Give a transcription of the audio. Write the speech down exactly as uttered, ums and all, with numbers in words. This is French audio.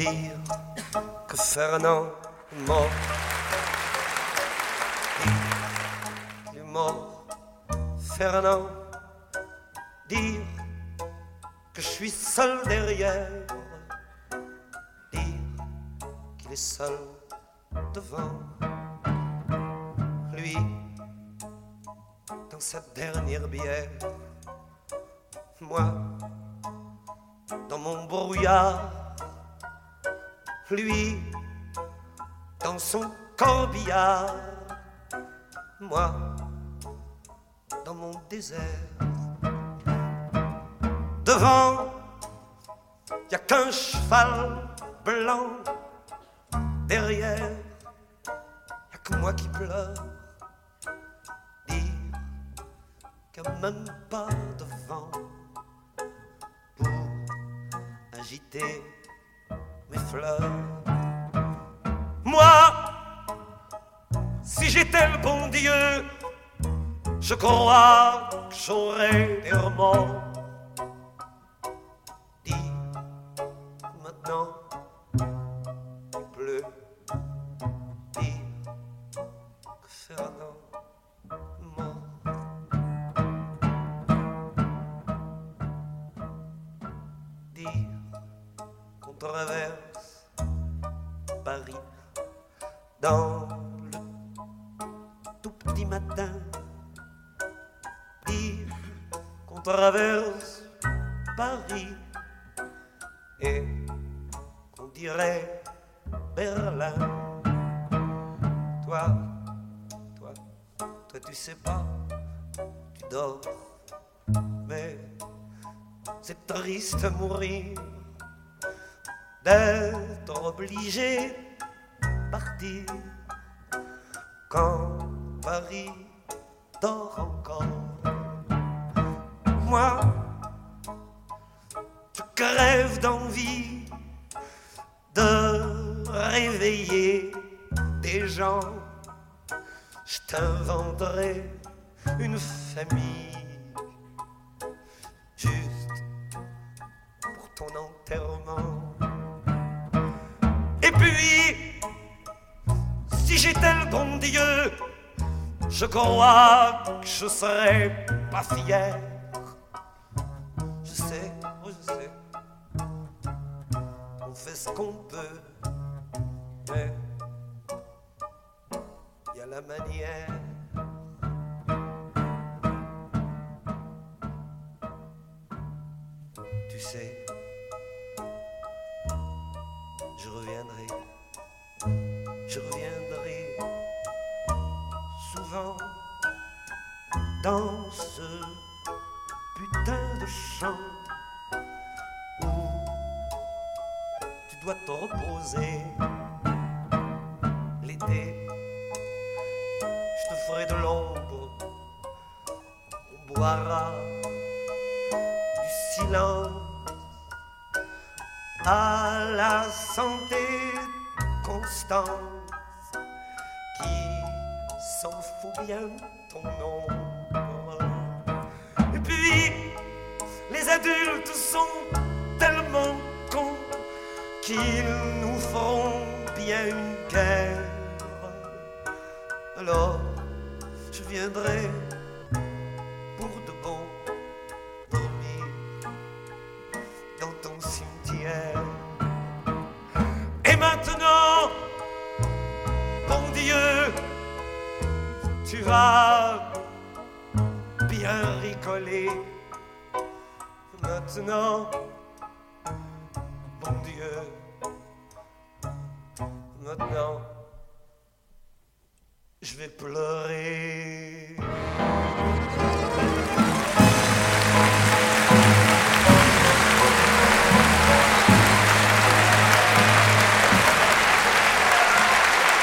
dire que Fernand est mort. Dire qu'il est mort, Fernand. Dire que je suis seul derrière. Dire qu'il est seul devant. Lui, dans sa dernière bière. Moi, dans mon brouillard. Lui, dans son corbillard. Moi, dans mon désert. Devant, y a qu'un cheval blanc. Derrière, y a que moi qui pleure. Dire qu'il n'y a même pas de vent pour agiter mes fleurs. Moi, si j'étais le bon Dieu, je crois que j'aurais des remords. Dis maintenant il pleut. Dis que Fernand est mort. Dire qu'on traverse Paris dans le tout petit matin. Dire qu'on traverse Paris et qu'on dirait Berlin. Toi, toi, toi tu sais pas, tu dors, mais c'est triste à mourir d'être obligé de partir quand Paris dort encore. Moi, je crève d'envie de réveiller des gens. Je t'inventerai une famille juste pour ton enterrement. Et puis, si j'étais le bon Dieu, je crois que je serais pas fier. Je sais, oh je sais, on fait ce qu'on peut, mais y a la manière. Tu sais, je reviendrai, je reviendrai souvent dans ce putain de champ où tu dois te reposer l'été. Je te ferai de l'ombre, on boira du silence à la santé Constance qui s'en fout bien ton ombre. Et puis les adultes sont tellement cons qu'ils nous feront bien une guerre. Alors je viendrai pour de bon dormir dans ton cimetière. Et maintenant, bon Dieu, tu vas bien rigoler. Maintenant, bon Dieu, maintenant, je vais pleurer.